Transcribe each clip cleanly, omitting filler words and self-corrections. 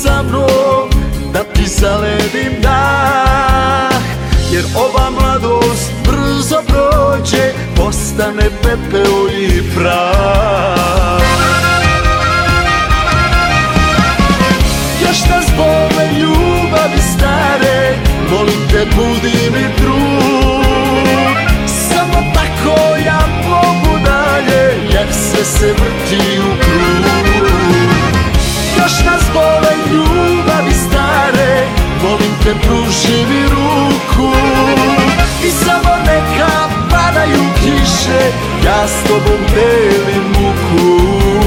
sa mnom, da ti zaledim dah. Jer ova mladost brzo prođe, postane pepeo i prah. Još nas bole ljubavi stare, molim te budi mi drug. Samo tako ja mogu dalje, jer sve se vrti u krug. Još nas bole ljubavi stare, molim te pruži mi ruku. I samo neka padaju kiše, ja s tobom delim muku.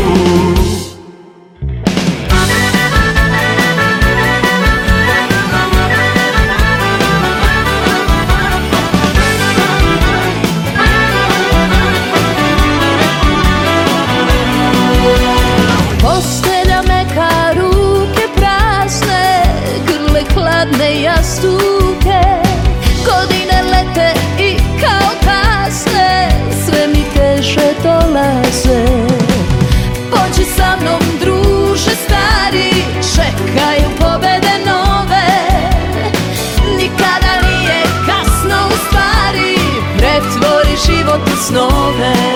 Postelja meka, ruke prazne, grle hladne jastuke. Godine lete i kao kasne, sve mi teže dolaze. Pođi sa mnom druže stari, čekaju pobede nove. Nikada nije kasno u stvari, pretvori život u snove.